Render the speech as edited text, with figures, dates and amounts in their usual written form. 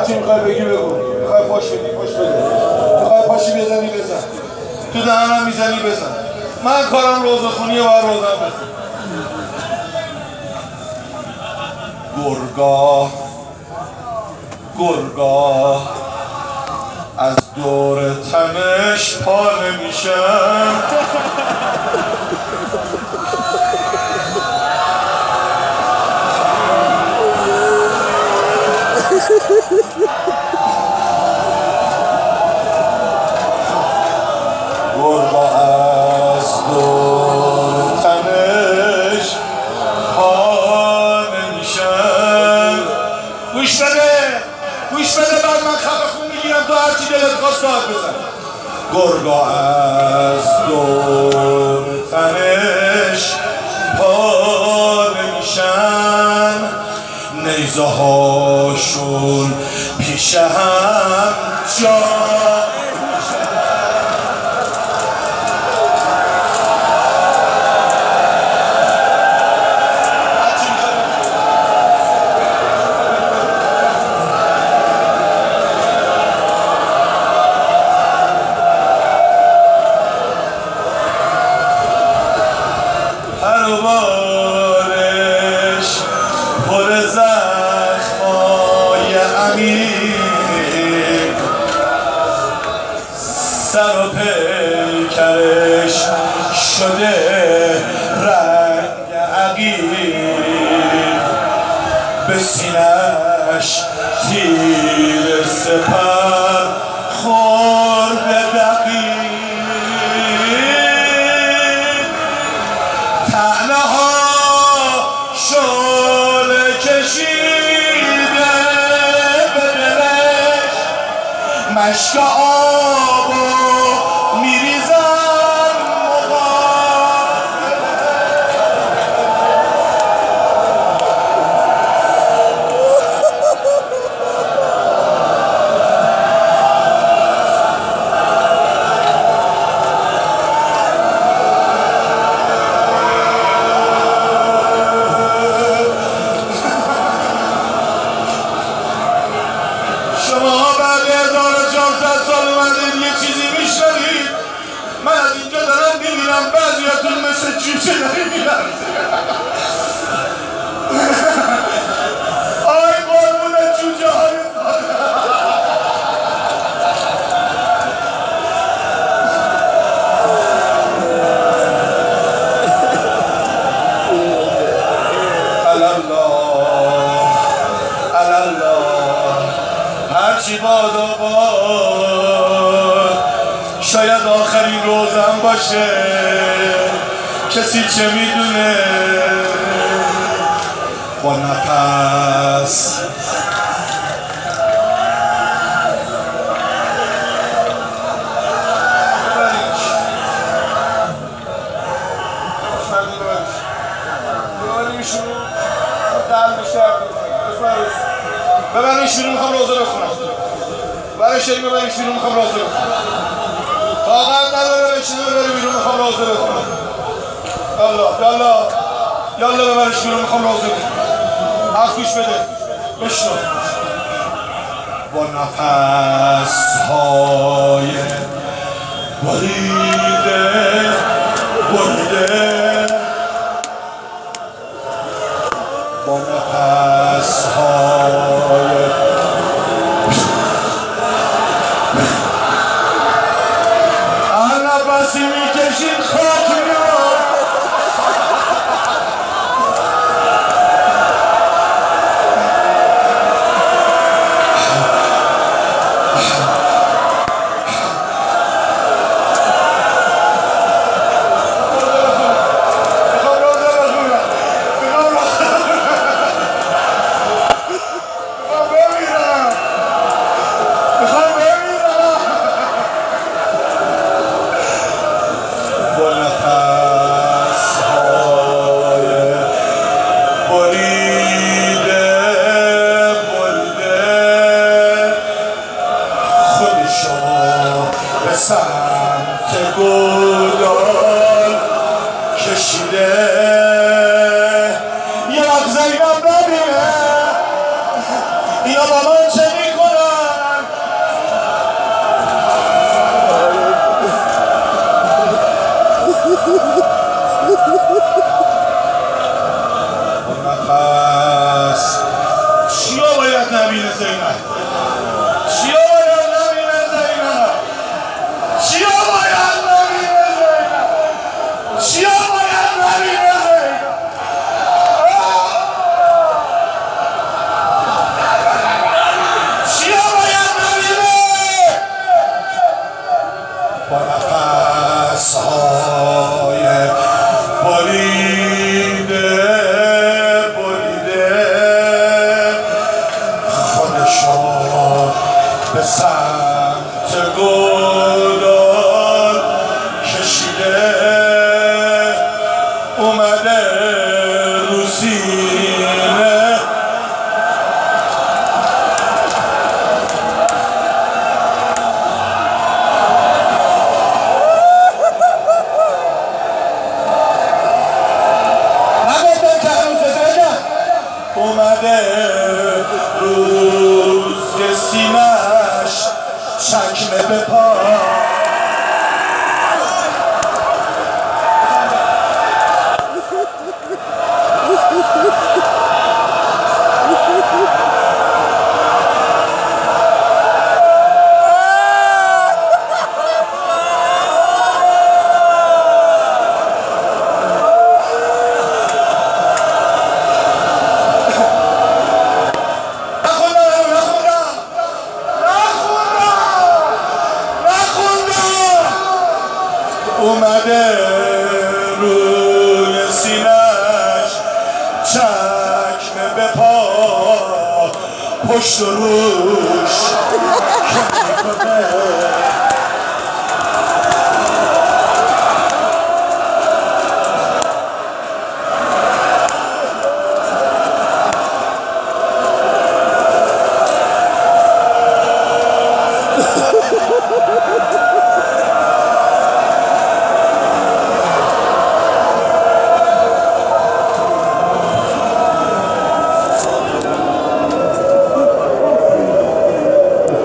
هرچی میخوای بگی بگو، میخوای پاش بدی پاش بده، میخوای پاشی بزنی بزن، تو دهنم میزنی بزن. من کارم روزخونیه و روزم بزن. گرگا گرگا از دور تنش پا نمیشم. گرگا از دور تنش پا نمیشم. گوش بده گوش بده، بعد من خفه خون میگیرم تو هرچی دلت خواست داد بزن. گرگا از دور تنش پا نمیشن، نیزه هاشون پیش هم جا بارش پر زخمای عمیق، سر و پیکرش شده رنگ عقیق، به سینه‌اش تیر سپر خورده دقیق، طعنه ها شعله کشیده به دلش، مشک آبو میریزن بعضیاتون مثل جوجه داری میلرزه. آی قربون جوجه های الله هرچی باد و باد، شاید آخرین روزم باشه، کسی چه میدونه. با نفس ببرین شروع میخوام روزه بخونم. برای شریف ببرین شروع میخوام روزه بخونم. طاقت نداره بشینه ببرین بیرون میخوام روزه بخونم. یالا ببرین شروع میخوام روزه بخونم. حرف گوش بده بشنو. با نفس‌های بریده با نفس‌های هر نفسی میکشید خاک میاد. سمت گلال کشیده یه وقت زینب نبینه یا با من چه میکنه. نبینه زینب؟ چیا باید نبینه زینب؟ چیا باید نبینه زینب؟ چیا باید نبینه زینب؟ چیا باید نبینه؟ با نفس‌های بریده خودشو به سمت گلدان کشیده اومده رو سینه اومده روز سینش چکمه به پا اومده روی سینش چکمه به پا پشت و روش که میکنه